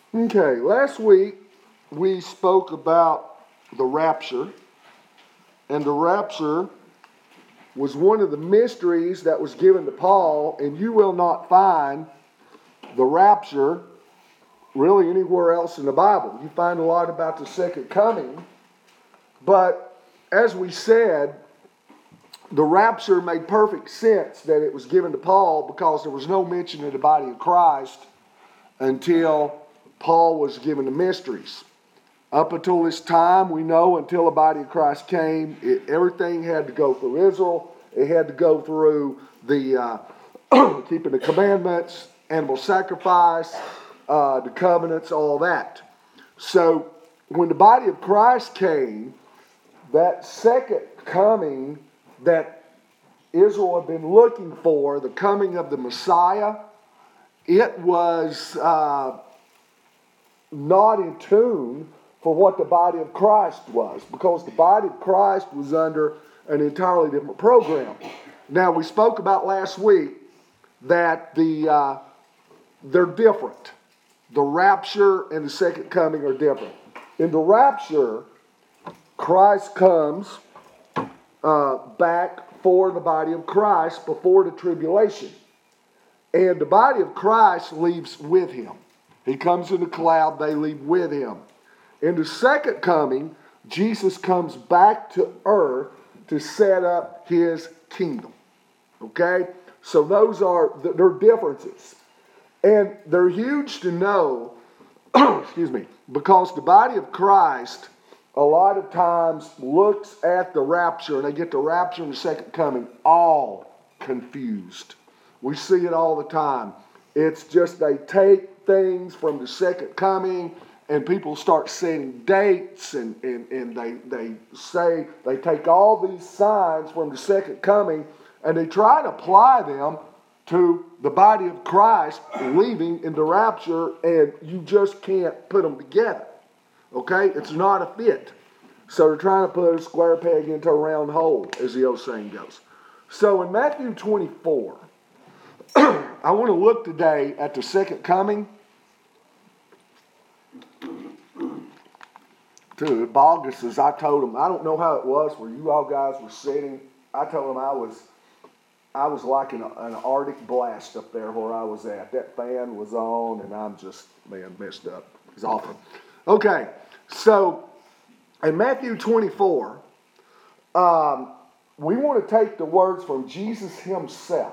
Okay, last week we spoke about the rapture, and the rapture was one of the mysteries that was given to Paul, and you will not find the rapture really anywhere else in the Bible. You find a lot about the second coming, but as we said, the rapture made perfect sense that it was given to Paul because there was no mention of the body of Christ until Paul was given the mysteries. Up until this time, we know until the body of Christ came, everything had to go through Israel. It had to go through the keeping the commandments, animal sacrifice, the covenants, all that. So when the body of Christ came, that second coming that Israel had been looking for, the coming of the Messiah, it was not in tune for what the body of Christ was, because the body of Christ was under an entirely different program. Now, we spoke about last week that they're different. The rapture and the second coming are different. In the rapture, Christ comes back for the body of Christ before the tribulation. And the body of Christ leaves with him. He comes in the cloud, they leave with him. In the second coming, Jesus comes back to earth to set up his kingdom. Okay? So those are, they're differences. And they're huge to know, excuse me, because the body of Christ a lot of times looks at the rapture, and they get the rapture and the second coming all confused. We see it all the time. It's just they take things from the second coming, and people start setting dates, and they say they take all these signs from the second coming, and they try to apply them to the body of Christ leaving in the rapture, and you just can't put them together. Okay? It's not a fit. So they're trying to put a square peg into a round hole, as the old saying goes. So in Matthew 24, I want to look today at the second coming. Dude, August, as I told them, I don't know how it was where you all guys were sitting. I told them I was like in an Arctic blast up there where I was at. That fan was on, and I'm just, messed up. It's awful. Okay, so in Matthew 24, we want to take the words from Jesus himself,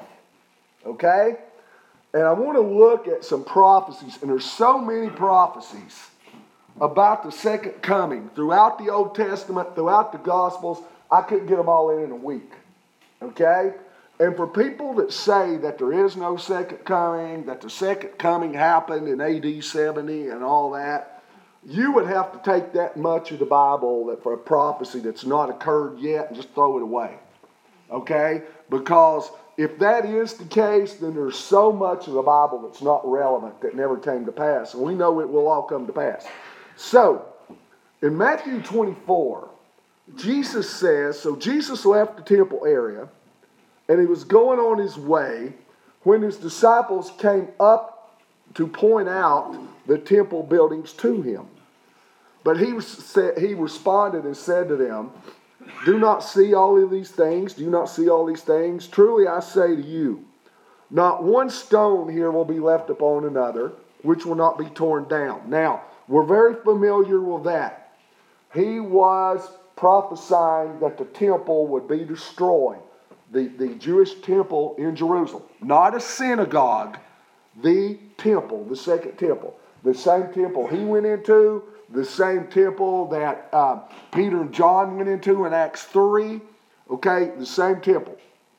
okay? And I want to look at some prophecies, and there's so many prophecies about the second coming throughout the Old Testament, throughout the Gospels. I couldn't get them all in a week, okay? And for people that say that there is no second coming, that the second coming happened in AD 70 and all that, you would have to take that much of the Bible that for a prophecy that's not occurred yet and just throw it away, okay? Because if that is the case, then there's so much of the Bible that's not relevant that never came to pass. And we know it will all come to pass. So, in Matthew 24, Jesus says, so Jesus left the temple area, and he was going on his way when his disciples came up to point out the temple buildings to him. But he responded and said to them, "Do not see all of these things? Do you not see all these things? Truly I say to you, not one stone here will be left upon another, which will not be torn down." Now, we're very familiar with that. He was prophesying that the temple would be destroyed. The Jewish temple in Jerusalem. Not a synagogue. The temple, the second temple. The same temple he went into, the same temple that Peter and John went into in Acts 3. Okay, the same temple.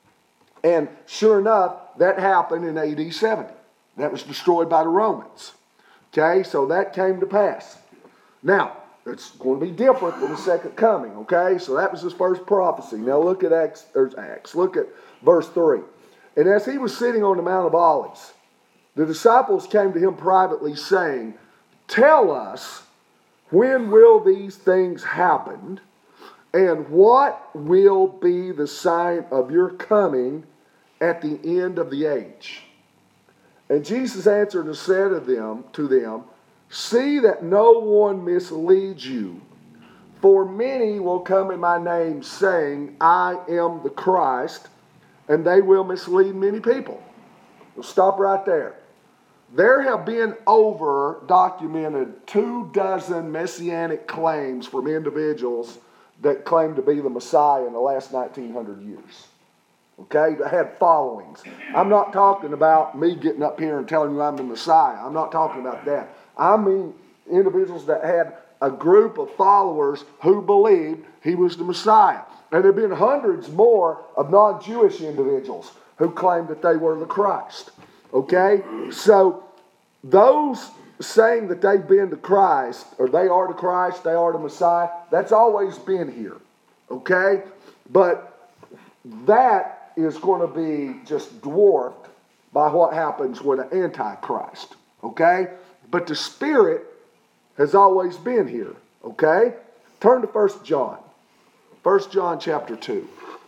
And sure enough, that happened in AD 70. That was destroyed by the Romans. Okay, so that came to pass. Now, it's going to be different than the second coming, okay? So that was his first prophecy. Now look at Acts. Look at verse 3. And as he was sitting on the Mount of Olives, the disciples came to him privately saying, "Tell us, when will these things happen? And what will be the sign of your coming at the end of the age?" And Jesus answered and said to them, See that no one misleads you. For many will come in my name, saying, I am the Christ, and they will mislead many people. We'll stop right there. There have been over documented 24 messianic claims from individuals that claim to be the Messiah in the last 1900 years. Okay, that had followings. I'm not talking about me getting up here and telling you I'm the Messiah. I'm not talking about that. I mean individuals that had a group of followers who believed he was the Messiah. And there have been hundreds more of non-Jewish individuals who claimed that they were the Christ. Okay? So, those saying that they've been the Christ, or they are the Christ, they are the Messiah, that's always been here. Okay? But that is going to be just dwarfed by what happens with an Antichrist. Okay? But the Spirit has always been here. Okay? Turn to 1 John. 1 John chapter 2.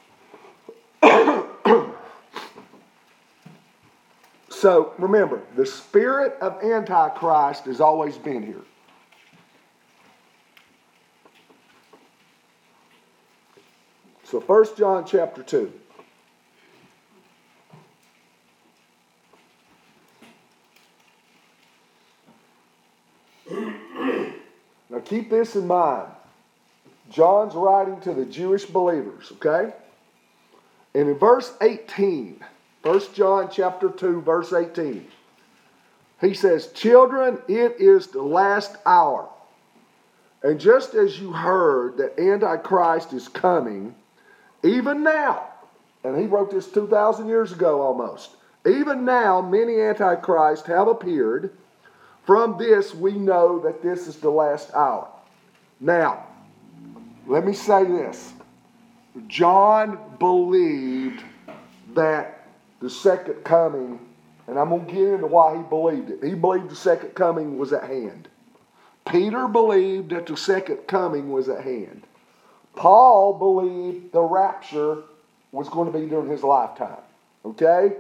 So, remember, the spirit of Antichrist has always been here. So, 1 John chapter 2. Now, keep this in mind. John's writing to the Jewish believers, okay? And in verse 18... 1 John chapter 2, verse 18. He says, children, it is the last hour. And just as you heard that Antichrist is coming, even now, and he wrote this 2,000 years ago almost, even now many Antichrists have appeared. From this we know that this is the last hour. Now, let me say this. John believed that the second coming, and I'm going to get into why he believed it. He believed the second coming was at hand. Peter believed that the second coming was at hand. Paul believed the rapture was going to be during his lifetime. Okay?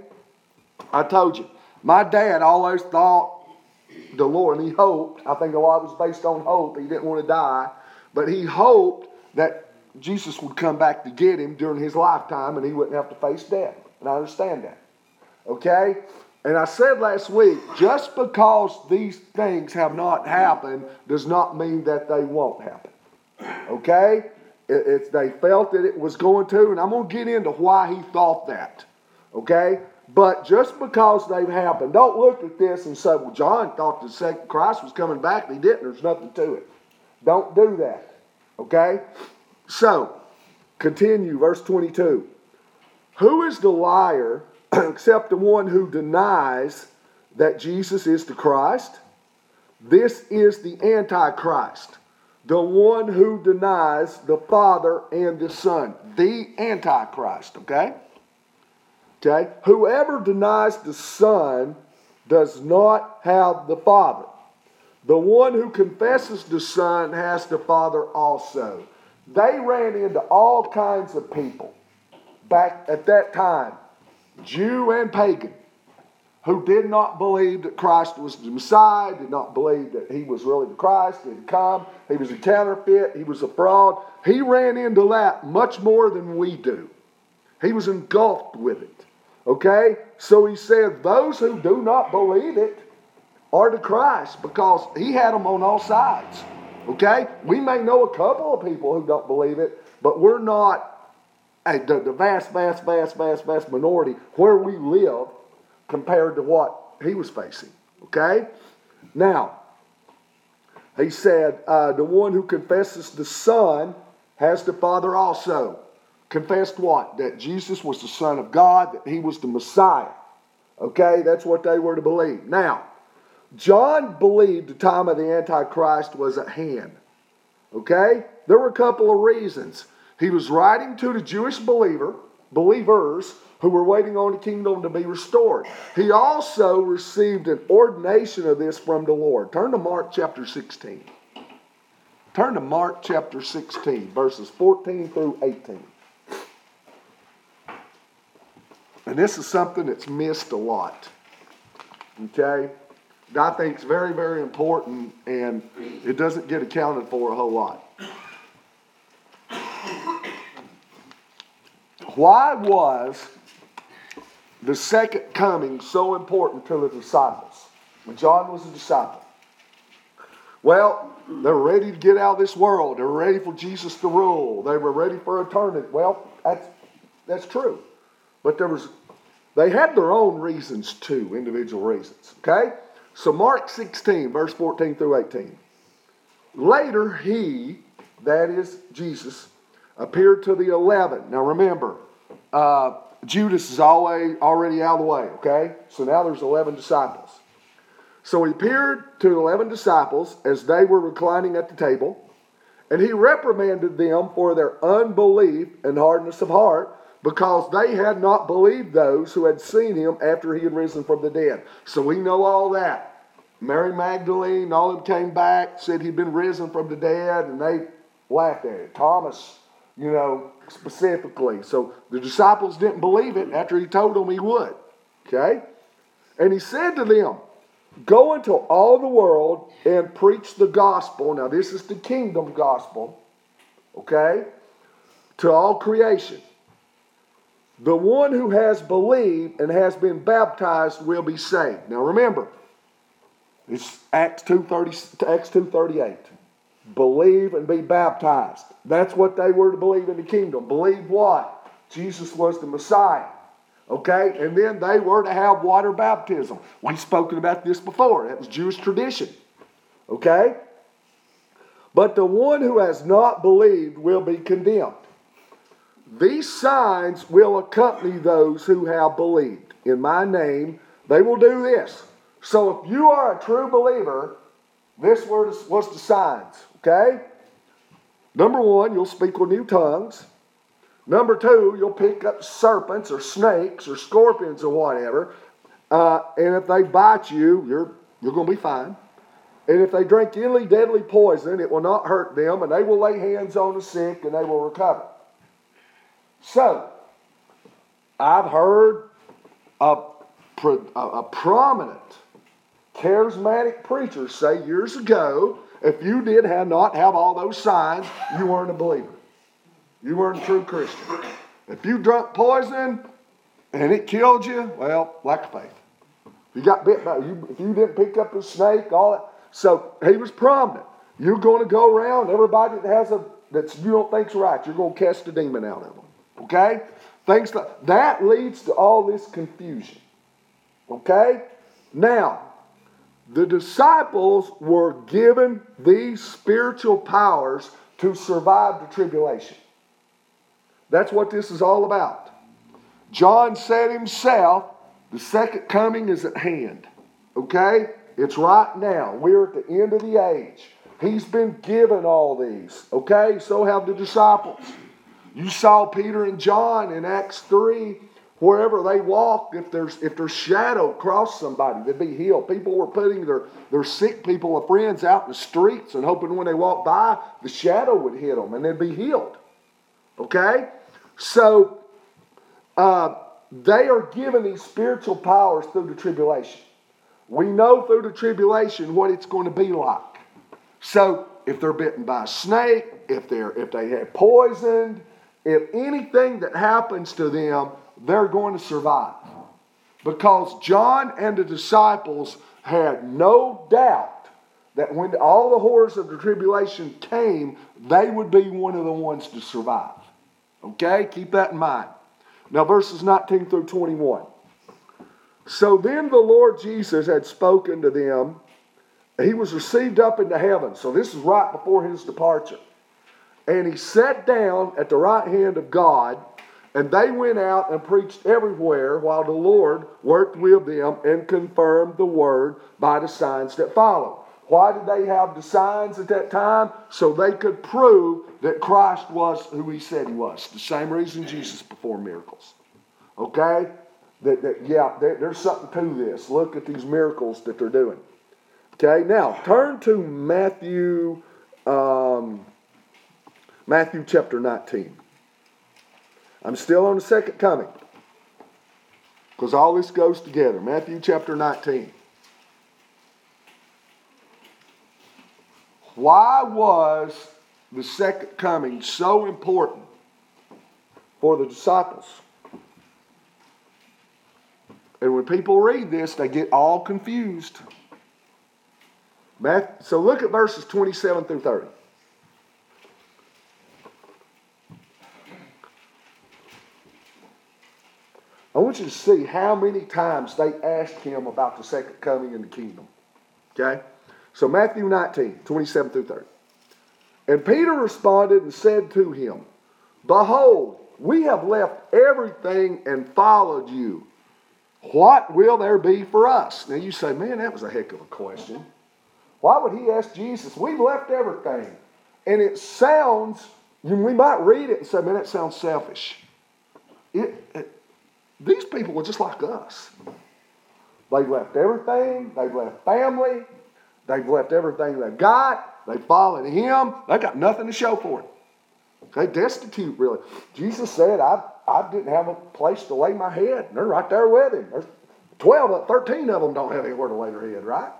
I told you, my dad always thought the Lord, and he hoped, I think a lot was based on hope, he didn't want to die, but he hoped that Jesus would come back to get him during his lifetime and he wouldn't have to face death. And I understand that. Okay? And I said last week, just because these things have not happened does not mean that they won't happen. Okay? They felt that it was going to, and I'm going to get into why he thought that. Okay? But just because they've happened, don't look at this and say, well, John thought the second Christ was coming back and he didn't. There's nothing to it. Don't do that. Okay? So, continue, verse 22. Who is the liar except the one who denies that Jesus is the Christ? This is the Antichrist, the one who denies the Father and the Son. The Antichrist, okay? Okay? Whoever denies the Son does not have the Father. The one who confesses the Son has the Father also. They ran into all kinds of people back at that time, Jew and pagan, who did not believe that Christ was the Messiah, did not believe that he was really the Christ, didn't come, he was a counterfeit, he was a fraud. He ran into that much more than we do. He was engulfed with it. Okay? So he said, those who do not believe it are the Christ, because he had them on all sides. Okay? We may know a couple of people who don't believe it, but we're not the vast minority where we live compared to what he was facing. Okay? Now, he said, the one who confesses the Son has the Father also. Confessed what? That Jesus was the Son of God, that he was the Messiah. Okay? That's what they were to believe. Now, John believed the time of the Antichrist was at hand. Okay? There were a couple of reasons. He was writing to the Jewish believers who were waiting on the kingdom to be restored. He also received an ordination of this from the Lord. Turn to Mark chapter 16. Turn to Mark chapter 16, verses 14 through 18. And this is something that's missed a lot. Okay? I think is very, very important, and it doesn't get accounted for a whole lot. Why was the second coming so important to the disciples? When John was a disciple. Well, they were ready to get out of this world. They were ready for Jesus to rule. They were ready for eternity. Well, that's true. But they had their own reasons too, individual reasons. Okay? So Mark 16, verse 14 through 18. Later he, that is Jesus, appeared to the 11. Now remember, Judas is already out of the way, okay? So now there's 11 disciples. So he appeared to 11 disciples as they were reclining at the table, and he reprimanded them for their unbelief and hardness of heart, because they had not believed those who had seen him after he had risen from the dead. So we know all that. Mary Magdalene, all of them came back, said he'd been risen from the dead, and they laughed at it. Thomas, specifically. So the disciples didn't believe it after he told them he would. Okay? And he said to them, go into all the world and preach the gospel. Now this is the kingdom gospel. Okay? To all creation. The one who has believed and has been baptized will be saved. Now remember, it's Acts 2:38. Believe and be baptized. That's what they were to believe in the kingdom. Believe what? Jesus was the Messiah. Okay? And then they were to have water baptism. We've spoken about this before. That was Jewish tradition. Okay? But the one who has not believed will be condemned. These signs will accompany those who have believed. In my name, they will do this. So if you are a true believer, this was the signs. Okay? Number one, you'll speak with new tongues. Number two, you'll pick up serpents or snakes or scorpions or whatever. And if they bite you, you're going to be fine. And if they drink any deadly poison, it will not hurt them. And they will lay hands on the sick and they will recover. So, I've heard a prominent charismatic preacher say years ago, if you did not have all those signs, you weren't a believer. You weren't a true Christian. If you drank poison and it killed you, well, lack of faith. If you got bit by if you didn't pick up a snake, all that. So he was prominent. You're going to go around, everybody that you don't think's right, you're going to cast a demon out of them. Okay? Things like that leads to all this confusion. Okay? Now, the disciples were given these spiritual powers to survive the tribulation. That's what this is all about. John said himself, the second coming is at hand. Okay? It's right now. We're at the end of the age. He's been given all these. Okay? So have the disciples. You saw Peter and John in Acts 3. Wherever they walked, if their shadow crossed somebody, they'd be healed. People were putting their sick people or friends out in the streets and hoping when they walked by, the shadow would hit them and they'd be healed. Okay? So, they are given these spiritual powers through the tribulation. We know through the tribulation what it's going to be like. So, if they're bitten by a snake, if they have poisoned, if anything that happens to them, they're going to survive. Because John and the disciples had no doubt that when all the horrors of the tribulation came, they would be one of the ones to survive. Okay? Keep that in mind. Now verses 19 through 21. So then the Lord Jesus had spoken to them. He was received up into heaven. So this is right before his departure. And he sat down at the right hand of God. And they went out and preached everywhere while the Lord worked with them and confirmed the word by the signs that followed. Why did they have the signs at that time? So they could prove that Christ was who he said he was. The same reason Jesus performed miracles. Okay? There's something to this. Look at these miracles that they're doing. Okay, now turn to Matthew chapter 19. I'm still on the second coming. Because all this goes together. Matthew chapter 19. Why was the second coming so important for the disciples? And when people read this, they get all confused. So look at verses 27 through 30. I want you to see how many times they asked him about the second coming in the kingdom. Okay? So Matthew 19, 27 through 30. And Peter responded and said to him, Behold, we have left everything and followed you. What will there be for us? Now you say, man, that was a heck of a question. Why would he ask Jesus? We've left everything. And it sounds, we might read it and say, man, that sounds selfish. These people were just like us. They've left everything. They've left family. They've left everything they've got. They've followed him. They've got nothing to show for it. They're destitute, really. Jesus said, I didn't have a place to lay my head. And they're right there with him. There's 13 of them don't have anywhere to lay their head, right?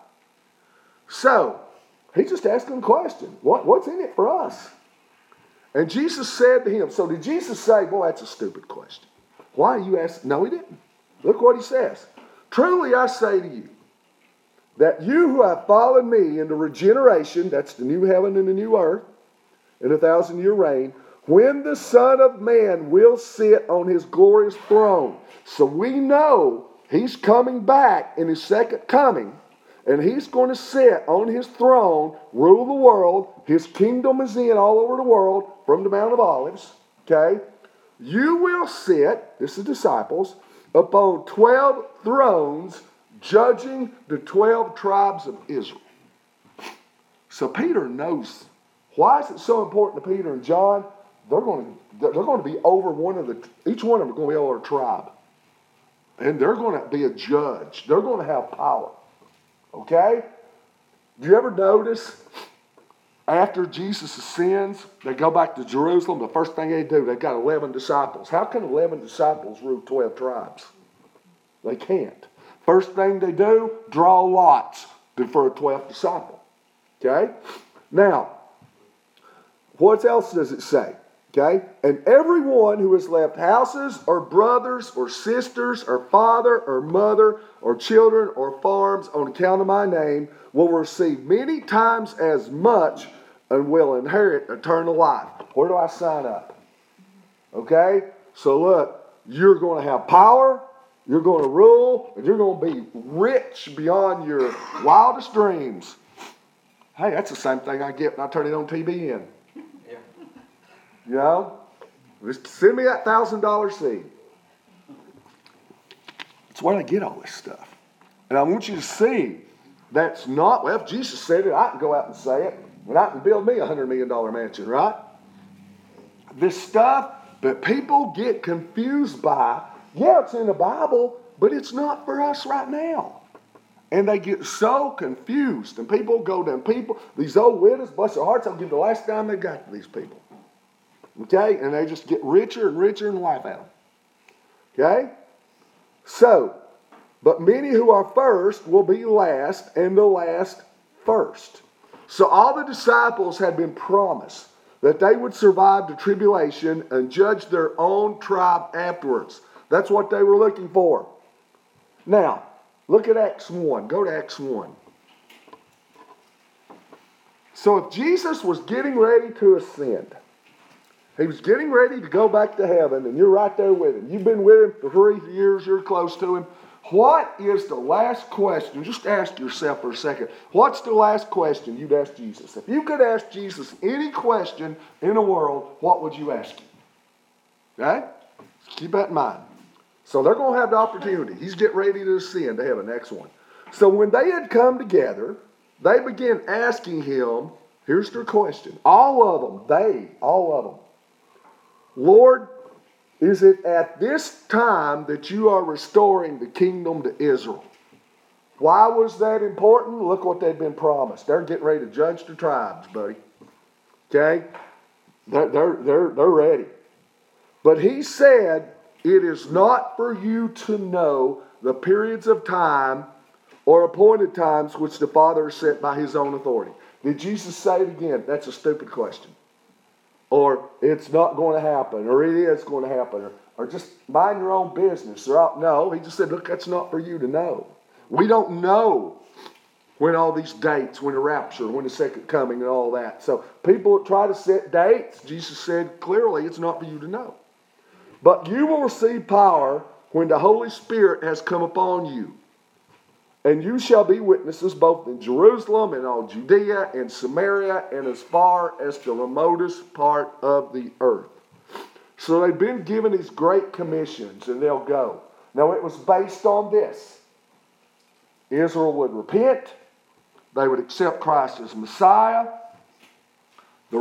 So, he's just asking a question. What's in it for us? And Jesus said to him, so did Jesus say, boy, that's a stupid question. Why are you asking? No, he didn't. Look what he says. Truly I say to you, that you who have followed me into regeneration, that's the new heaven and the new earth, in 1,000-year reign, when the Son of Man will sit on his glorious throne. So we know he's coming back in his second coming, and he's going to sit on his throne, rule the world. His kingdom is in all over the world from the Mount of Olives. Okay? You will sit, this is disciples, upon 12 thrones, judging the 12 tribes of Israel. So Peter knows. Why is it so important to Peter and John? They're going to be over each one of them are going to be over a tribe. And they're going to be a judge. They're going to have power. Okay? Do you ever notice after Jesus ascends, they go back to Jerusalem, the first thing they do, they've got 11 disciples. How can 11 disciples rule 12 tribes? They can't. First thing they do, draw lots for a 12th disciple. Okay? Now, what else does it say? Okay? And everyone who has left houses or brothers or sisters or father or mother or children or farms on account of my name will receive many times as much and will inherit eternal life. Where do I sign up? Okay? So look, you're going to have power, you're going to rule, and you're going to be rich beyond your wildest dreams. Hey, that's the same thing I get when I turn it on TBN. Yeah. You know? Just send me that $1,000 seed. That's where I get all this stuff. And I want you to see that's not, well, if Jesus said it, I can go out and say it. And I can build me a $100 million mansion, right? This stuff that people get confused by, yeah, it's in the Bible, but it's not for us right now. And they get so confused. And people go down, these old widows, bless their hearts, they'll give the last dime they got to these people. Okay? And they just get richer and richer in life out of them. Okay? So, but many who are first will be last, and the last first. So all the disciples had been promised that they would survive the tribulation and judge their own tribe afterwards. That's what they were looking for. Now, look at Acts 1. Go to Acts 1. So if Jesus was getting ready to ascend, he was getting ready to go back to heaven, and you're right there with him. You've been with him for 3 years. You're close to him. What is the last question? Just ask yourself for a second. What's the last question you'd ask Jesus? If you could ask Jesus any question in the world, what would you ask him? Okay? Keep that in mind. So they're going to have the opportunity. He's getting ready to ascend to heaven. Next one. So when they had come together, they began asking him, here's their question. All of them. Lord, is it at this time that you are restoring the kingdom to Israel? Why was that important? Look what they'd been promised. They're getting ready to judge the tribes, buddy. Okay? They're ready. But he said, it is not for you to know the periods of time or appointed times which the Father has set by his own authority. Did Jesus say it again? That's a stupid question. Or it's not going to happen, or it is going to happen, or just mind your own business. No, he just said, look, that's not for you to know. We don't know when all these dates, when the rapture, when the second coming and all that. So people try to set dates. Jesus said clearly it's not for you to know. But you will receive power when the Holy Spirit has come upon you. And you shall be witnesses both in Jerusalem and all Judea and Samaria and as far as the remotest part of the earth. So they've been given these great commissions and they'll go. Now it was based on this. Israel would repent. They would accept Christ as Messiah. The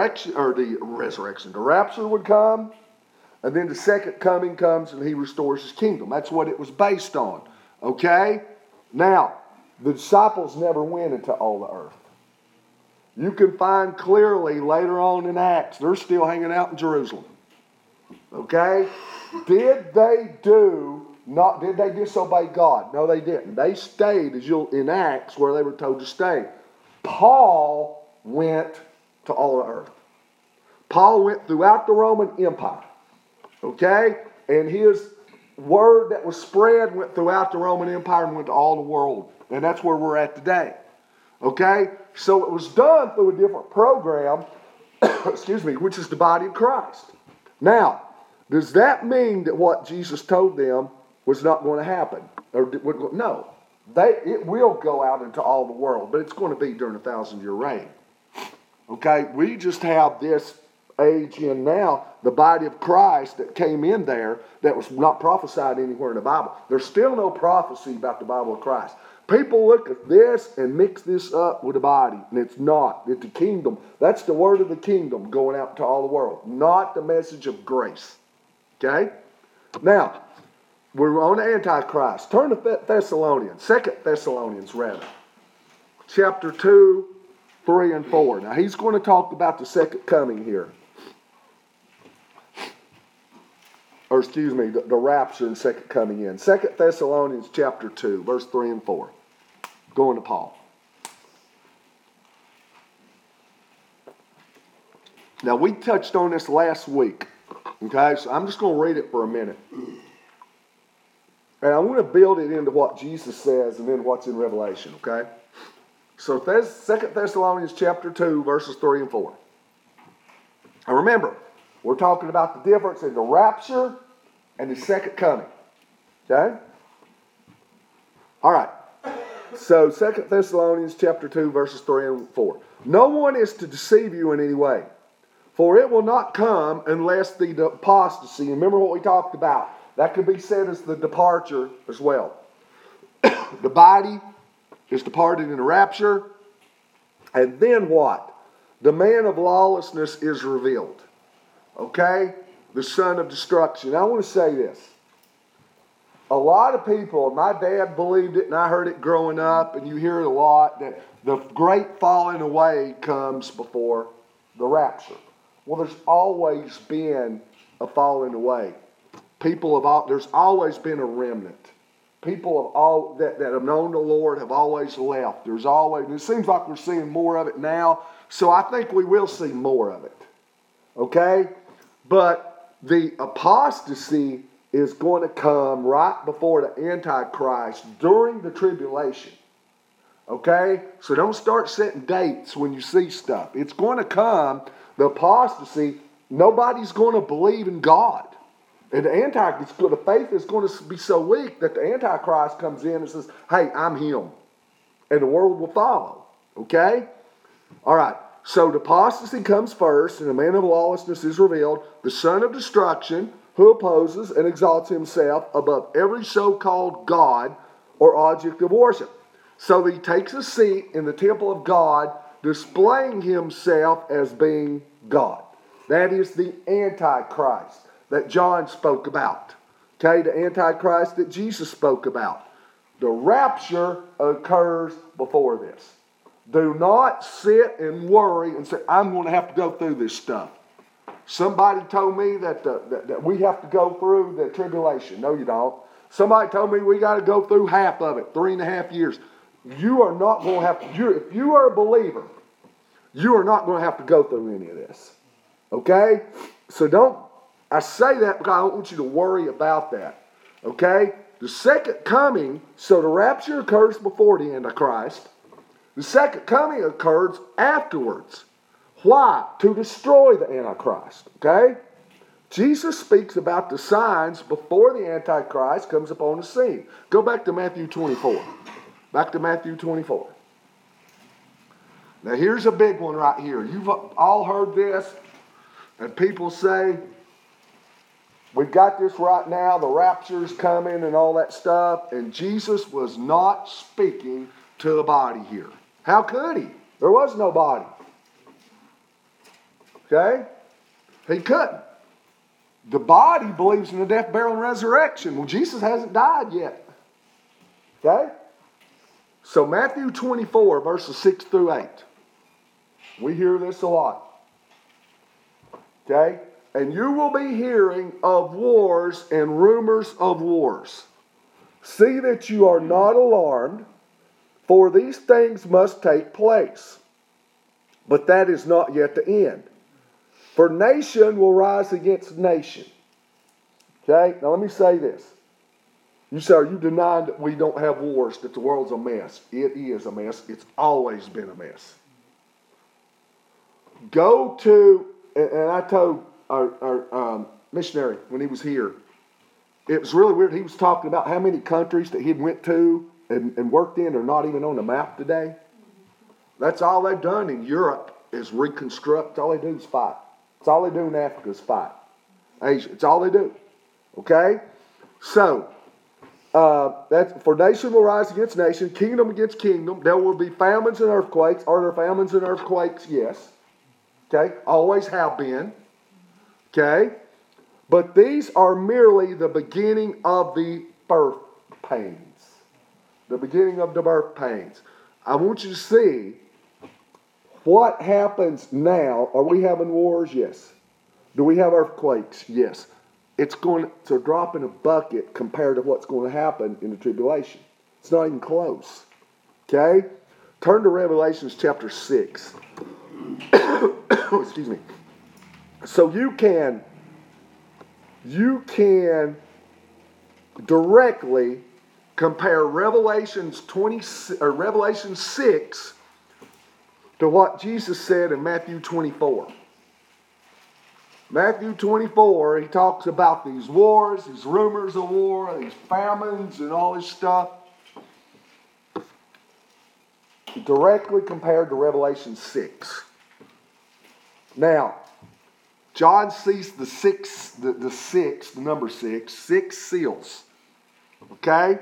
rapture would come. And then the second coming comes and he restores his kingdom. That's what it was based on. Okay? Now, the disciples never went into all the earth. You can find clearly later on in Acts, they're still hanging out in Jerusalem. Okay? Did they disobey God? No, they didn't. They stayed in Acts where they were told to stay. Paul went to all the earth. Paul went throughout the Roman Empire. Okay? And his word that was spread went throughout the Roman Empire and went to all the world. And that's where we're at today. Okay? So it was done through a different program, which is the body of Christ. Now, does that mean that what Jesus told them was not going to happen? No. It will go out into all the world, but it's going to be during a 1,000-year reign. Okay? We just have this age in now, the body of Christ that came in there that was not prophesied anywhere in the Bible. There's still no prophecy about the Bible of Christ. People look at this and mix this up with the body, and it's not. It's the kingdom. That's the word of the kingdom going out to all the world, not the message of grace. Okay? Now, we're on Antichrist. Turn to Thessalonians, 2 Thessalonians rather. Chapter 2, 3, and 4. Now, he's going to talk about the second coming here. The rapture and second coming in. 2 Thessalonians chapter 2, verse 3 and 4. Going to Paul. Now, we touched on this last week. Okay, so I'm just going to read it for a minute. And I want to build it into what Jesus says and then what's in Revelation, okay? So 2 Thessalonians chapter 2, verses 3 and 4. Now remember, we're talking about the difference in the rapture and the second coming. Okay? All right. So 2 Thessalonians chapter 2, verses 3 and 4. No one is to deceive you in any way, for it will not come unless the apostasy, and remember what we talked about, that could be said as the departure as well. The body is departed in the rapture, and then what? The man of lawlessness is revealed. Okay? The son of destruction. Now, I want to say this. A lot of people, my dad believed it and I heard it growing up, and you hear it a lot, that the great falling away comes before the rapture. Well, there's always been a falling away. There's always been a remnant. People that have known the Lord have always left. It seems like we're seeing more of it now, so I think we will see more of it. Okay? But the apostasy is going to come right before the Antichrist during the tribulation. Okay? So don't start setting dates when you see stuff. It's going to come, the apostasy, nobody's going to believe in God. And the faith is going to be so weak that the Antichrist comes in and says, hey, I'm him. And the world will follow. Okay? All right. So the apostasy comes first, and the man of lawlessness is revealed, the son of destruction, who opposes and exalts himself above every so-called God or object of worship. So he takes a seat in the temple of God, displaying himself as being God. That is the Antichrist that John spoke about. Okay, the Antichrist that Jesus spoke about. The rapture occurs before this. Do not sit and worry and say, I'm going to have to go through this stuff. Somebody told me that we have to go through the tribulation. No, you don't. Somebody told me we got to go through half of it, 3.5 years. You are not going to have to. If you are a believer, You are not going to have to go through any of this. Okay? So I say that because I don't want you to worry about that. Okay? The second coming, so the rapture occurs before the Antichrist. The second coming occurs afterwards. Why? To destroy the Antichrist. Okay? Jesus speaks about the signs before the Antichrist comes upon the scene. Go back to Matthew 24. Back to Matthew 24. Now here's a big one right here. You've all heard this, and people say, we've got this right now, the rapture's coming and all that stuff, and Jesus was not speaking to the body here. How could he? There was no body. Okay? He couldn't. The body believes in the death, burial, and resurrection. Well, Jesus hasn't died yet. Okay? So Matthew 24, verses 6 through 8. We hear this a lot. Okay? And you will be hearing of wars and rumors of wars. See that you are not alarmed, for these things must take place. But that is not yet the end. For nation will rise against nation. Okay? Now let me say this. You say, are you denying that we don't have wars, that the world's a mess? It is a mess. It's always been a mess. Go to, and I told our missionary when he was here, it was really weird. He was talking about how many countries that he went to and worked in are not even on the map today. That's all they've done in Europe is reconstruct. All they do is fight. It's all they do in Africa is fight. Asia, it's all they do. Okay? So, that's for nation will rise against nation, kingdom against kingdom. There will be famines and earthquakes. Are there famines and earthquakes? Yes. Okay? Always have been. Okay? But these are merely the beginning of the birth pains. The beginning of the birth pains. I want you to see what happens now. Are we having wars? Yes. Do we have earthquakes? Yes. It's going to drop in a bucket compared to what's going to happen in the tribulation. It's not even close. Okay? Turn to Revelations chapter 6. Excuse me. So you can directly compare Revelation 6 to what Jesus said in Matthew 24. Matthew 24, he talks about these wars, these rumors of war, these famines and all this stuff. Directly compared to Revelation 6. Now, John sees the number 6 seals. Okay?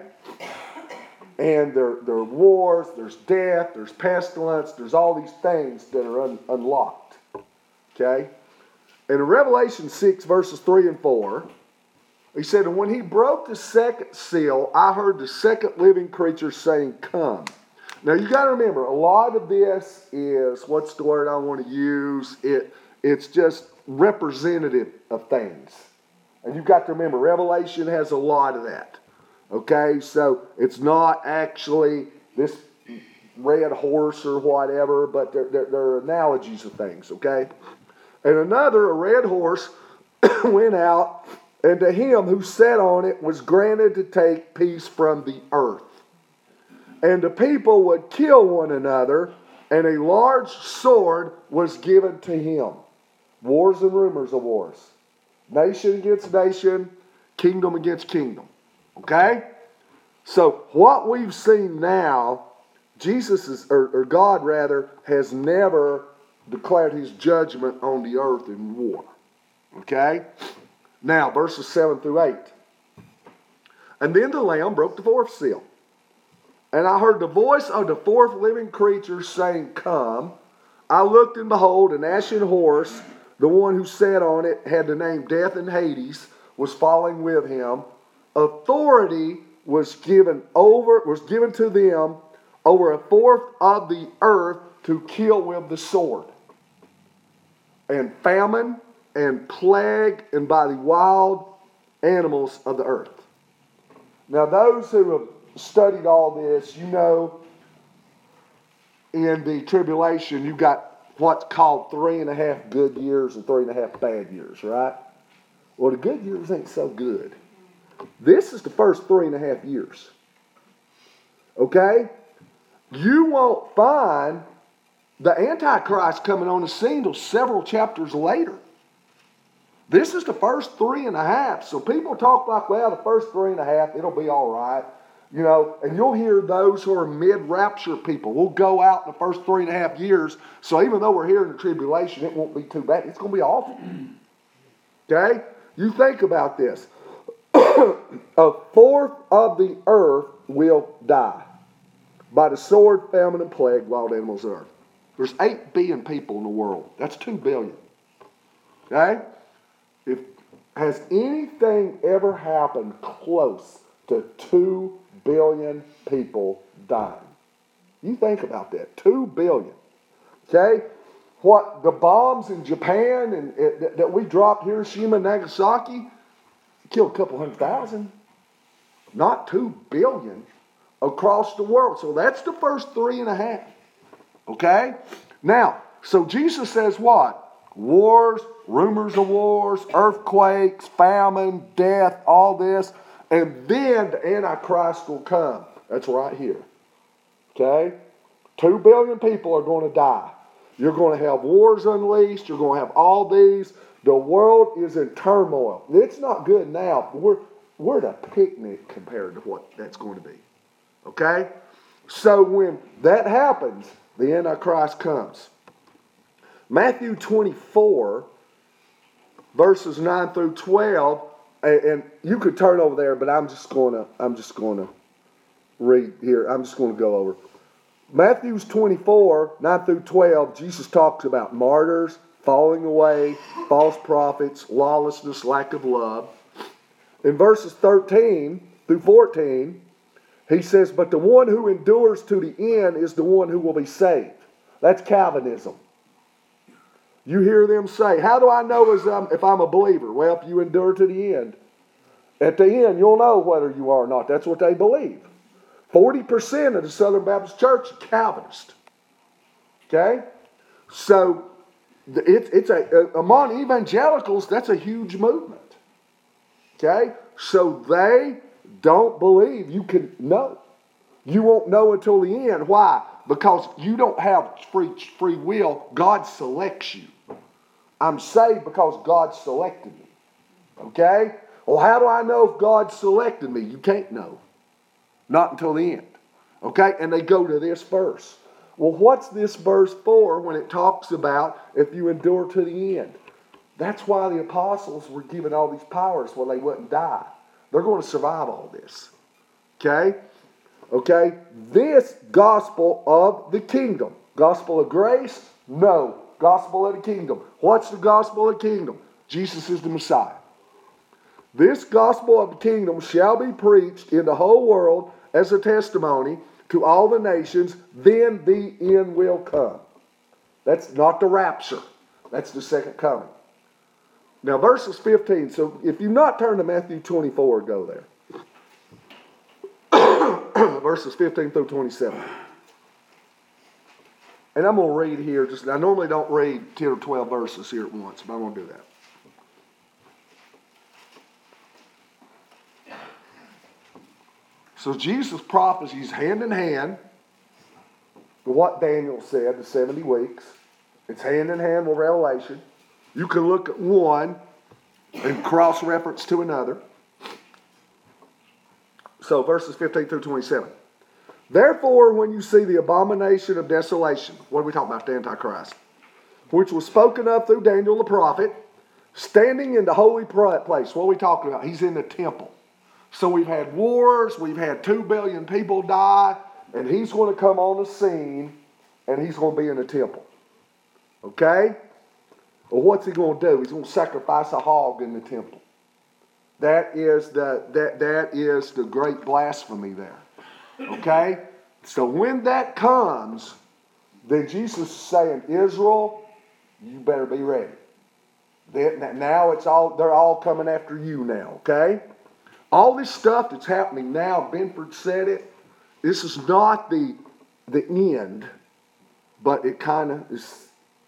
And there are wars, there's death, there's pestilence, there's all these things that are unlocked. Okay? And in Revelation 6, verses 3 and 4, he said, and when he broke the second seal, I heard the second living creature saying, come. Now you got to remember, a lot of this is, what's the word I want to use? It's just representative of things. And you've got to remember, Revelation has a lot of that. Okay, so it's not actually this red horse or whatever, but they're analogies of things, okay? And a red horse, went out, and to him who sat on it was granted to take peace from the earth. And the people would kill one another, and a large sword was given to him. Wars and rumors of wars. Nation against nation, kingdom against kingdom. Okay? So what we've seen now, God has never declared his judgment on the earth in war. Okay? Now, verses 7 through 8. And then the Lamb broke the fourth seal. And I heard the voice of the fourth living creature saying, come. I looked and behold, an ashen horse, the one who sat on it had the name Death and Hades, was falling with him. Authority was given to them over a fourth of the earth to kill with the sword. And famine and plague and by the wild animals of the earth. Now those who have studied all this, you know, in the tribulation, you've got what's called 3.5 good years and 3.5 bad years, right? Well, the good years ain't so good. This is the first 3.5 years. Okay? You won't find the Antichrist coming on the scene until several chapters later. This is the first 3.5. So people talk like, well, the first 3.5, it'll be all right. You know, and you'll hear those who are mid-rapture people. We'll go out in the first 3.5 years. So even though we're here in the tribulation, it won't be too bad. It's going to be awful. Okay? You think about this. A fourth of the earth will die by the sword, famine, and plague, wild animals of the earth. There's 8 billion people in the world. That's 2 billion. Okay? Has anything ever happened close to 2 billion people dying? You think about that. 2 billion. Okay? What the bombs in Japan and that we dropped, Hiroshima and Nagasaki, killed a couple 100,000. Not 2 billion across the world. So that's the first 3.5. Okay? Now, so Jesus says what? Wars, rumors of wars, earthquakes, famine, death, all this. And then the Antichrist will come. That's right here. Okay? 2 billion people are going to die. You're going to have wars unleashed. You're going to have all these. The world is in turmoil. It's not good now. We're at a picnic compared to what that's going to be. Okay? So when that happens, the Antichrist comes. Matthew 24, verses 9 through 12, and you could turn over there, but I'm just going to read here. I'm just going to go over. Matthew 24, 9 through 12, Jesus talks about martyrs, falling away, false prophets, lawlessness, lack of love. In verses 13 through 14, he says, but the one who endures to the end is the one who will be saved. That's Calvinism. You hear them say, how do I know if I'm a believer? Well, if you endure to the end. At the end, you'll know whether you are or not. That's what they believe. 40% of the Southern Baptist Church is Calvinist. Okay? So, among evangelicals, that's a huge movement. Okay? So they don't believe you can know. You won't know until the end. Why? Because you don't have free will. God selects you. I'm saved because God selected me. Okay? Well, how do I know if God selected me? You can't know. Not until the end. Okay? And they go to this verse. Well, what's this verse for when it talks about if you endure to the end? That's why the apostles were given all these powers so they wouldn't die. They're going to survive all this. Okay? Okay? This gospel of the kingdom. Gospel of grace? No. Gospel of the kingdom. What's the gospel of the kingdom? Jesus is the Messiah. This gospel of the kingdom shall be preached in the whole world as a testimony to all the nations, then the end will come. That's not the rapture. That's the second coming. Now, verses 15. So, if you've not turned to Matthew 24, go there. Verses 15 through 27. And I'm going to read here. I normally don't read 10 or 12 verses here at once, but I'm going to do that. So Jesus prophecies hand in hand with what Daniel said, the 70 weeks. It's hand in hand with Revelation. You can look at one and cross-reference to another. So verses 15 through 27. Therefore, when you see the abomination of desolation, what are we talking about? The Antichrist. Which was spoken of through Daniel the prophet, standing in the holy place. What are we talking about? He's in the temple. So we've had wars, we've had 2 billion people die, and he's going to come on the scene, and he's going to be in the temple. Okay? Well, what's he going to do? He's going to sacrifice a hog in the temple. That is the great blasphemy there. Okay? So when that comes, then Jesus is saying, Israel, you better be ready. Now they're all coming after you now, okay? All this stuff that's happening now, Benford said it, this is not the end, but it kind of is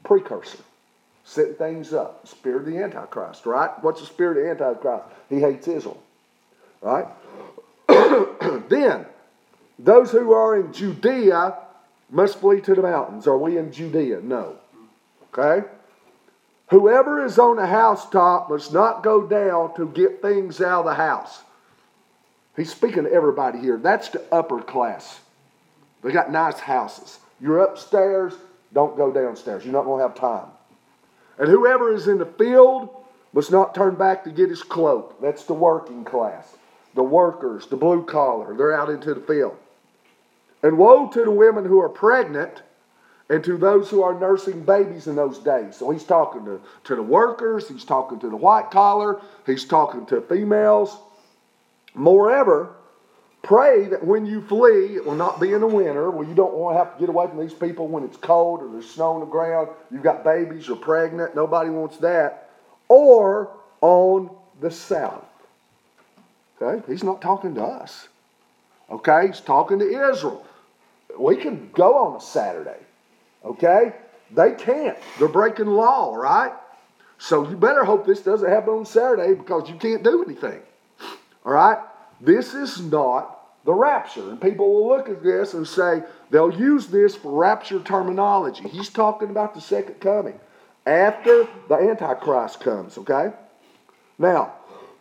precursor, setting things up. The spirit of the Antichrist, right? What's the spirit of the Antichrist? He hates Israel, right? Then, those who are in Judea must flee to the mountains. Are we in Judea? No. Okay? Whoever is on the housetop must not go down to get things out of the house. He's speaking to everybody here. That's the upper class. They got nice houses. You're upstairs, don't go downstairs. You're not going to have time. And whoever is in the field must not turn back to get his cloak. That's the working class. The workers, the blue collar, they're out into the field. And woe to the women who are pregnant and to those who are nursing babies in those days. So he's talking to the workers, he's talking to the white collar, he's talking to females. Moreover, pray that when you flee, it will not be in the winter, where you don't want to have to get away from these people when it's cold or there's snow on the ground, you've got babies, you're pregnant, nobody wants that, or on the south. Okay, he's not talking to us. Okay, he's talking to Israel. We can go on a Saturday. Okay, they can't. They're breaking law, right? So you better hope this doesn't happen on Saturday because you can't do anything. All right, this is not the rapture. And people will look at this and say, they'll use this for rapture terminology. He's talking about the second coming after the Antichrist comes, okay? Now,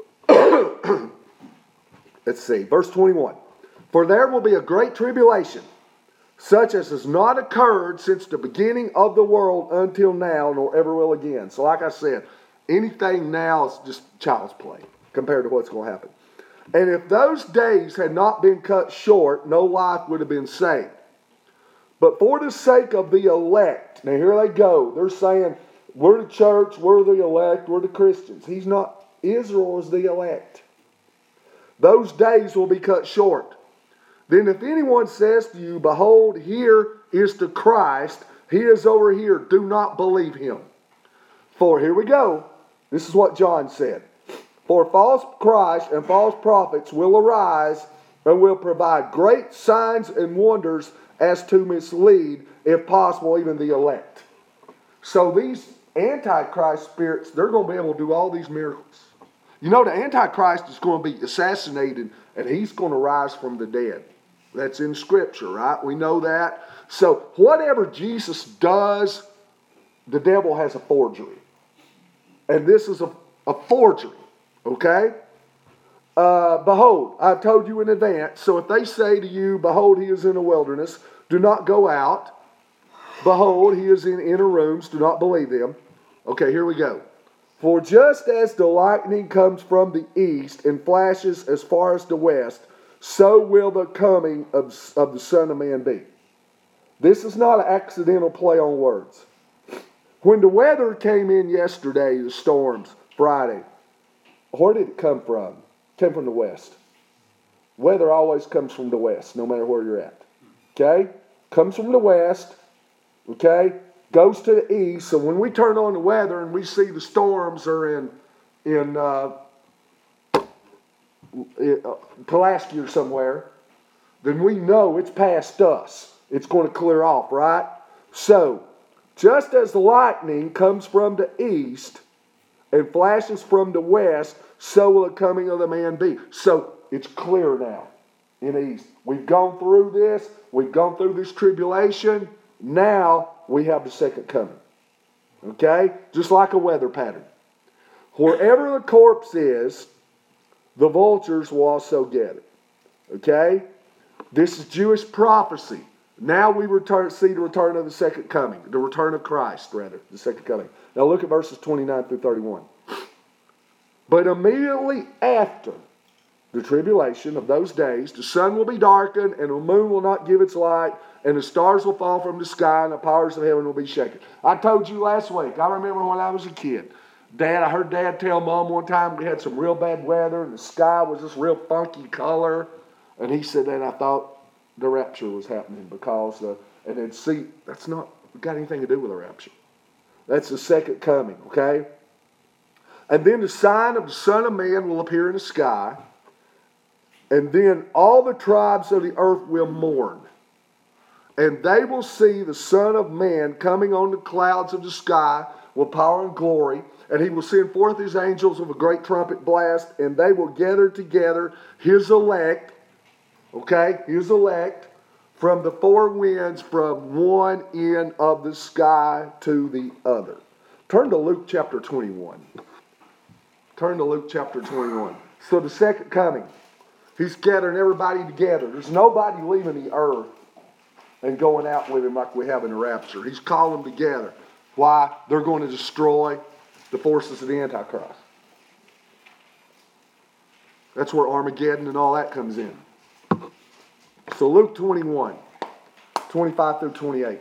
let's see, verse 21. For there will be a great tribulation, such as has not occurred since the beginning of the world until now, nor ever will again. So like I said, anything now is just child's play compared to what's going to happen. And if those days had not been cut short, no life would have been saved. But for the sake of the elect, now here they go. They're saying, we're the church, we're the elect, we're the Christians. He's not. Israel is the elect. Those days will be cut short. Then if anyone says to you, behold, here is the Christ, he is over here, do not believe him. For here we go. This is what John said. For false Christ and false prophets will arise and will provide great signs and wonders as to mislead, if possible, even the elect. So these Antichrist spirits, they're going to be able to do all these miracles. You know, the Antichrist is going to be assassinated and he's going to rise from the dead. That's in Scripture, right? We know that. So whatever Jesus does, the devil has a forgery. And this is a forgery, okay? Behold, I've told you in advance. So if they say to you, behold, he is in the wilderness, do not go out. Behold, he is in inner rooms, do not believe them. Okay, here we go. For just as the lightning comes from the east and flashes as far as the west, so will the coming of the Son of Man be. This is not an accidental play on words. When the weather came in yesterday, the storms, Friday, where did it come from? It came from the west. Weather always comes from the west, no matter where you're at. Okay? Comes from the west. Okay? Goes to the east. So when we turn on the weather and we see the storms are in Pulaski or somewhere, then we know it's past us. It's going to clear off, right? So, just as the lightning comes from the east and flashes from the west, so will the coming of the man be. So, it's clear now in the east. We've gone through this. We've gone through this tribulation. Now, we have the second coming. Okay? Just like a weather pattern. Wherever the corpse is, the vultures will also get it. Okay? This is Jewish prophecy. Now we see the return of the second coming. The return of Christ, rather. The second coming. Now look at verses 29 through 31. But immediately after the tribulation of those days, the sun will be darkened, and the moon will not give its light, and the stars will fall from the sky, and the powers of heaven will be shaken. I told you last week, I remember when I was a kid, I heard Dad tell Mom one time we had some real bad weather and the sky was this real funky color. And he said that I thought the rapture was happening because, and then see, that's not got anything to do with the rapture. That's the second coming, okay? And then the sign of the Son of Man will appear in the sky. And then all the tribes of the earth will mourn. And they will see the Son of Man coming on the clouds of the sky with power and glory. And he will send forth his angels with a great trumpet blast, and they will gather together his elect, okay, his elect, from the four winds, from one end of the sky to the other. Turn to Luke chapter 21. Turn to Luke chapter 21. So the second coming, he's gathering everybody together. There's nobody leaving the earth and going out with him like we have in the rapture. He's calling them together. Why? They're going to destroy the forces of the Antichrist. That's where Armageddon and all that comes in. So Luke 21, 25 through 28.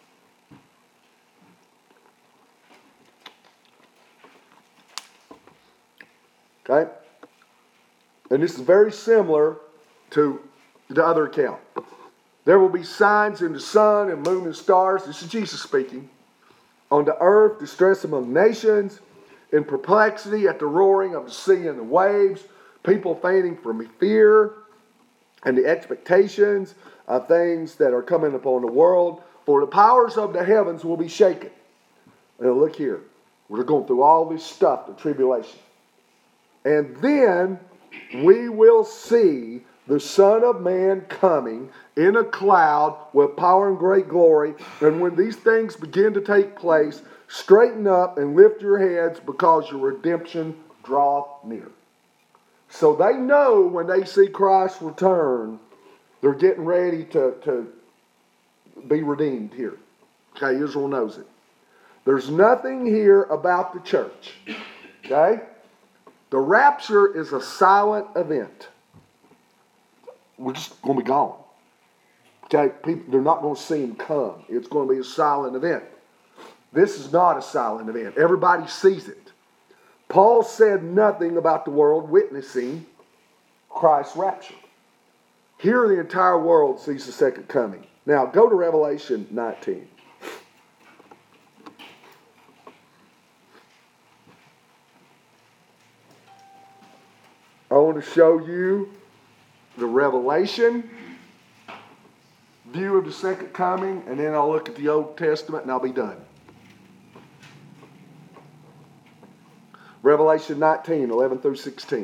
Okay? And this is very similar to the other account. There will be signs in the sun and moon and stars. This is Jesus speaking. On the earth, distress among nations, in perplexity at the roaring of the sea and the waves, people fainting from fear and the expectations of things that are coming upon the world. For the powers of the heavens will be shaken. Now look here. We're going through all this stuff, the tribulation. And then we will see the Son of Man coming in a cloud with power and great glory. And when these things begin to take place, straighten up and lift your heads, because your redemption draweth near. So they know when they see Christ return, they're getting ready to be redeemed here. Okay, Israel knows it. There's nothing here about the church. Okay? The rapture is a silent event. We're just going to be gone. Okay? People, they're not going to see him come. It's going to be a silent event. This is not a silent event. Everybody sees it. Paul said nothing about the world witnessing Christ's rapture. Here the entire world sees the second coming. Now go to Revelation 19. I want to show you the Revelation view of the second coming, and then I'll look at the Old Testament and I'll be done. Revelation 19, 11 through 16.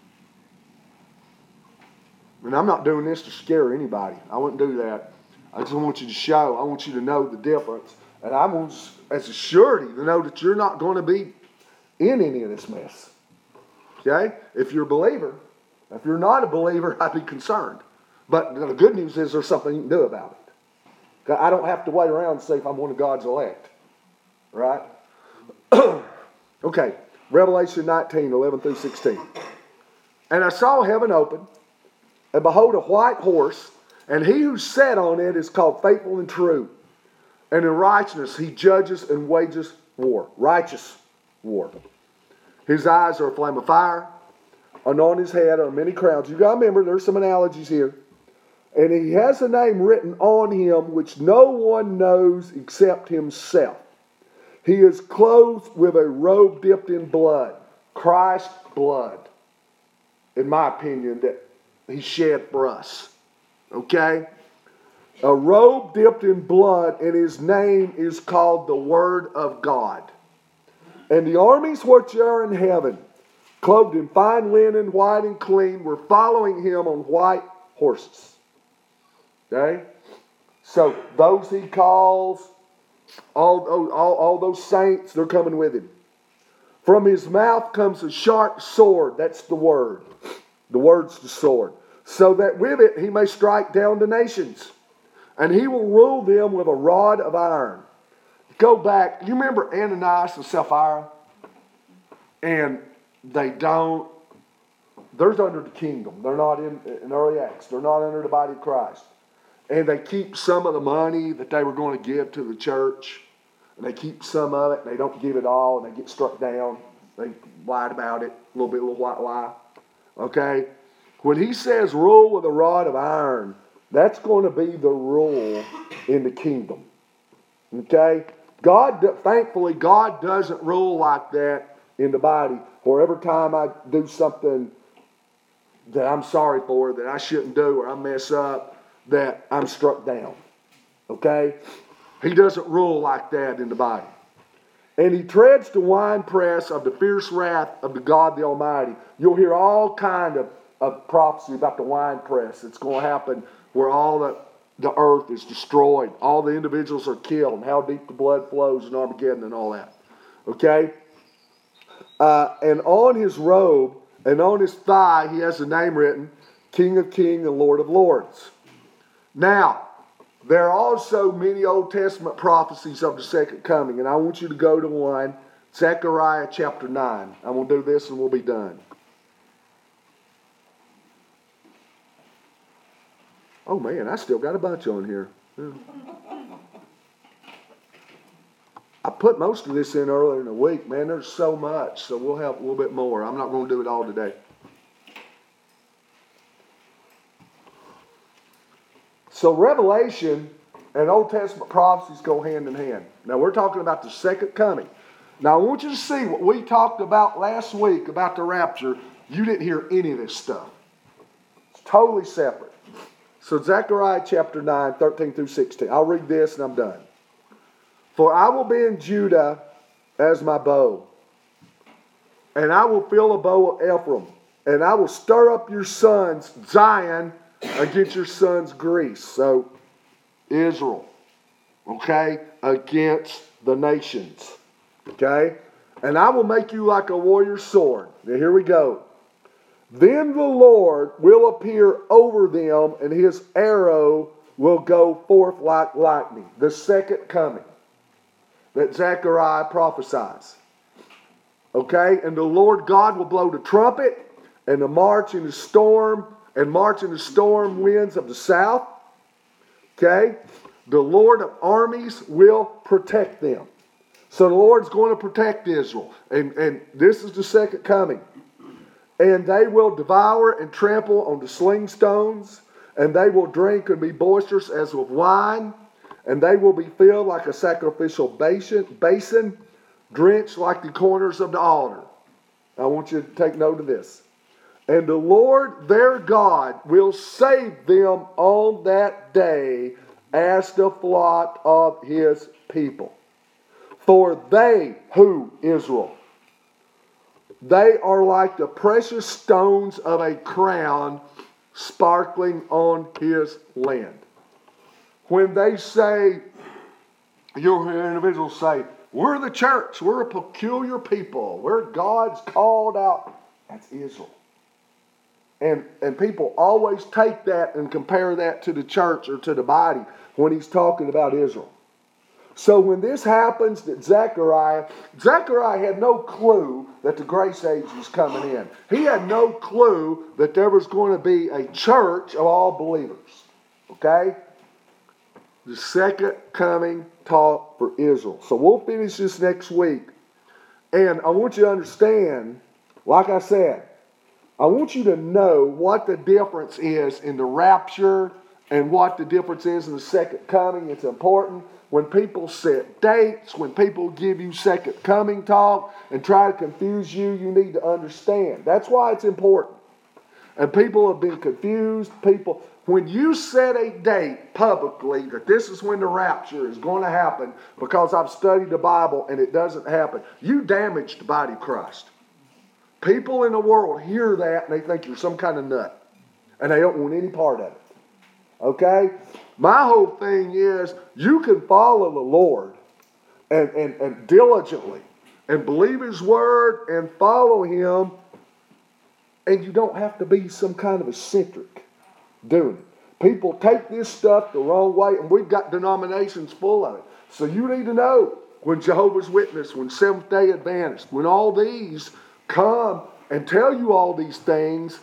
And I'm not doing this to scare anybody. I wouldn't do that. I just want you to show. I want you to know the difference. And I want, as a surety, to know that you're not going to be in any of this mess. Okay? If you're a believer. If you're not a believer, I'd be concerned. But the good news is there's something you can do about it. Okay? I don't have to wait around and see if I'm one of God's elect. Right? Okay. Revelation 19, 11 through 16. And I saw heaven open, and behold a white horse, and he who sat on it is called Faithful and True. And in righteousness he judges and wages war. Righteous war. His eyes are a flame of fire, and on his head are many crowns. You got to remember, there's some analogies here. And he has a name written on him which no one knows except himself. He is clothed with a robe dipped in blood. Christ's blood. In my opinion, that he shed for us. Okay? A robe dipped in blood, and his name is called the Word of God. And the armies which are in heaven, clothed in fine linen, white and clean, were following him on white horses. Okay? So those he calls, all those saints, they're coming with him. From his mouth comes a sharp sword. That's the word. The word's the sword. So that with it he may strike down the nations. And he will rule them with a rod of iron. Go back. You remember Ananias and Sapphira? And they're under the kingdom. They're not in early Acts. They're not under the body of Christ. And they keep some of the money that they were going to give to the church. And they keep some of it, and they don't give it all, and they get struck down. They lied about it, a little white lie. Okay? When he says rule with a rod of iron, that's going to be the rule in the kingdom. Okay? Thankfully, God doesn't rule like that in the body. For every time I do something that I'm sorry for, that I shouldn't do, or I mess up, that I'm struck down. Okay? He doesn't rule like that in the Bible. And he treads the winepress of the fierce wrath of the God the Almighty. You'll hear all kind of prophecy about the winepress. It's going to happen where all the earth is destroyed. All the individuals are killed, and how deep the blood flows in Armageddon and all that. Okay? And on his robe and on his thigh, he has a name written, King of Kings and Lord of Lords. Now, there are also many Old Testament prophecies of the second coming, and I want you to go to one, Zechariah chapter 9. I'm going to do this and we'll be done. Oh man, I still got a bunch on here. Yeah. I put most of this in earlier in the week. Man, there's so much, so we'll have a little bit more. I'm not going to do it all today. So Revelation and Old Testament prophecies go hand in hand. Now we're talking about the second coming. Now I want you to see what we talked about last week about the rapture. You didn't hear any of this stuff. It's totally separate. So Zechariah chapter 9, 13 through 16. I'll read this and I'm done. For I will be in Judah as my bow, and I will fill a bow of Ephraim, and I will stir up your sons, Zion, against your sons, Greece. So, Israel, okay, against the nations, okay? And I will make you like a warrior's sword. Now, here we go. Then the Lord will appear over them, and his arrow will go forth like lightning. The second coming that Zechariah prophesies. Okay? And the Lord God will blow the trumpet, and the march in the storm winds of the south. Okay? The Lord of armies will protect them. So the Lord's going to protect Israel. And this is the second coming. And they will devour and trample on the sling stones, and they will drink and be boisterous as with wine, and they will be filled like a sacrificial basin, drenched like the corners of the altar. I want you to take note of this. And the Lord their God will save them on that day as the flock of his people. For they, who? Israel, they are like the precious stones of a crown sparkling on his land. When they say, you'll hear individuals say, we're the church, we're a peculiar people, we're God's called out. That's Israel. And people always take that and compare that to the church or to the body when he's talking about Israel. So when this happens, that Zechariah had no clue that the grace age was coming in. He had no clue that there was going to be a church of all believers. Okay? The second coming talk for Israel. So we'll finish this next week. And I want you to understand, like I said, I want you to know what the difference is in the rapture and what the difference is in the second coming. It's important. When people set dates, when people give you second coming talk and try to confuse you, you need to understand. That's why it's important. And people have been confused. When you set a date publicly that this is when the rapture is going to happen because I've studied the Bible and it doesn't happen, you damage the body of Christ. People in the world hear that and they think you're some kind of nut. And they don't want any part of it. Okay? My whole thing is you can follow the Lord and diligently and believe his word and follow him, and you don't have to be some kind of eccentric doing it. People take this stuff the wrong way, and we've got denominations full of it. So you need to know when Jehovah's Witness, when Seventh-day Adventist, when all these come and tell you all these things,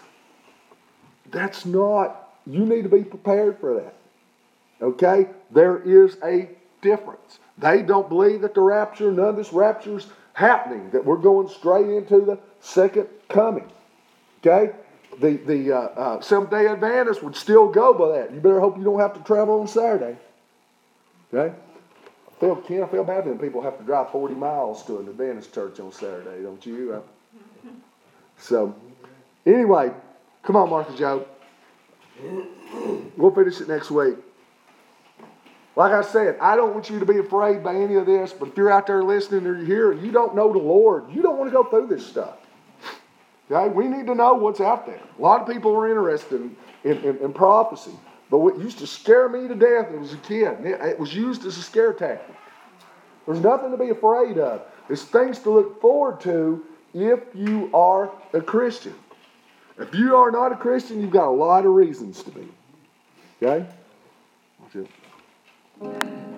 you need to be prepared for that. Okay? There is a difference. They don't believe that the rapture, none of this rapture is happening, that we're going straight into the second coming. Okay? The Seventh-day Adventists would still go by that. You better hope you don't have to travel on Saturday. Okay? I feel bad when people have to drive 40 miles to an Adventist church on Saturday, don't you? So, anyway, come on, Martha Joe. We'll finish it next week. Like I said, I don't want you to be afraid by any of this, but if you're out there listening or you're here and you don't know the Lord, you don't want to go through this stuff. Okay? We need to know what's out there. A lot of people are interested in prophecy, but what used to scare me to death when I was a kid, it was used as a scare tactic. There's nothing to be afraid of. There's things to look forward to if you are a Christian. If you are not a Christian, you've got a lot of reasons to be. Okay? That's it.